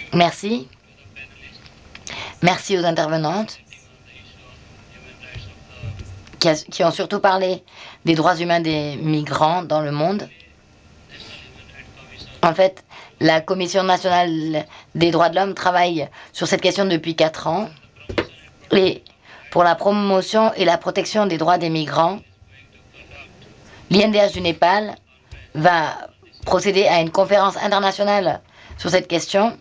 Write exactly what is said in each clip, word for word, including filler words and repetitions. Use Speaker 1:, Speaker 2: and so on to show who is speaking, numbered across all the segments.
Speaker 1: Merci. Merci aux intervenantes qui, a, qui ont surtout parlé des droits humains des migrants dans le monde. En fait, la Commission nationale des droits de l'homme travaille sur cette question depuis quatre ans. Et pour la promotion et la protection des droits des migrants, l'I N D H du Népal va procéder à une conférence internationale sur cette question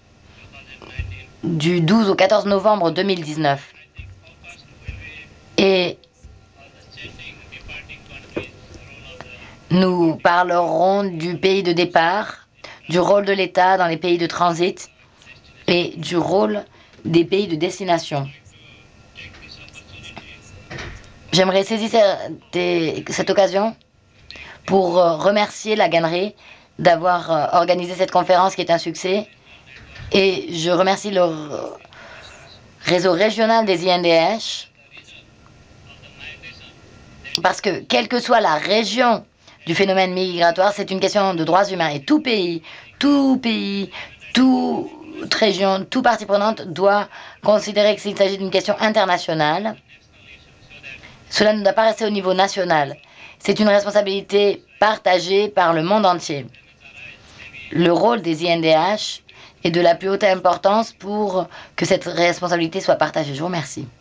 Speaker 1: du douze au quatorze novembre deux mille dix-neuf. Et nous parlerons du pays de départ, du rôle de l'État dans les pays de transit et du rôle des pays de destination. J'aimerais saisir cette occasion pour remercier la Gannerie d'avoir organisé cette conférence qui est un succès. Et je remercie le réseau régional des I N D H parce que, quelle que soit la région du phénomène migratoire, c'est une question de droits humains. Et tout pays, tout pays, toute région, toute partie prenante doit considérer qu'il s'agit d'une question internationale. Cela ne doit pas rester au niveau national. C'est une responsabilité partagée par le monde entier. Le rôle des I N D H est de la plus haute importance pour que cette responsabilité soit partagée. Je vous remercie.